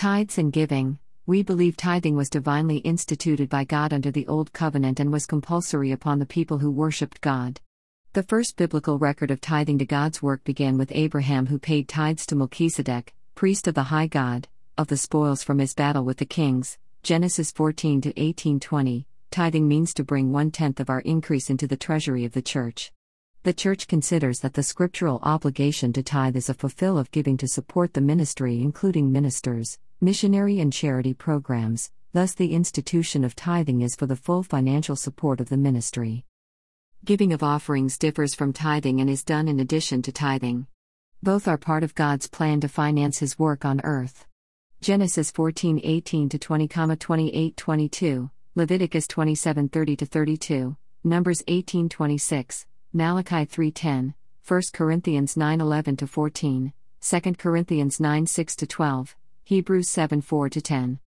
Tithes and giving. We believe tithing was divinely instituted by God under the Old Covenant and was compulsory upon the people who worshipped God. The first biblical record of tithing to God's work began with Abraham, who paid tithes to Melchizedek, priest of the high God, of the spoils from his battle with the kings. Genesis 14 to 18:20. Tithing means to bring 1/10 of our increase into the treasury of the church. The Church considers that the scriptural obligation to tithe is a fulfill of giving to support the ministry, including ministers, missionary and charity programs. Thus the institution of tithing is for the full financial support of the ministry. Giving of offerings differs from tithing and is done in addition to tithing. Both are part of God's plan to finance His work on earth. Genesis 14:18-20, 28:22, Leviticus 27:30-32, Numbers 18:26, Malachi 3:10, 1 Corinthians 9:11-14, 2 Corinthians 9:6-12, Hebrews 7:4-10.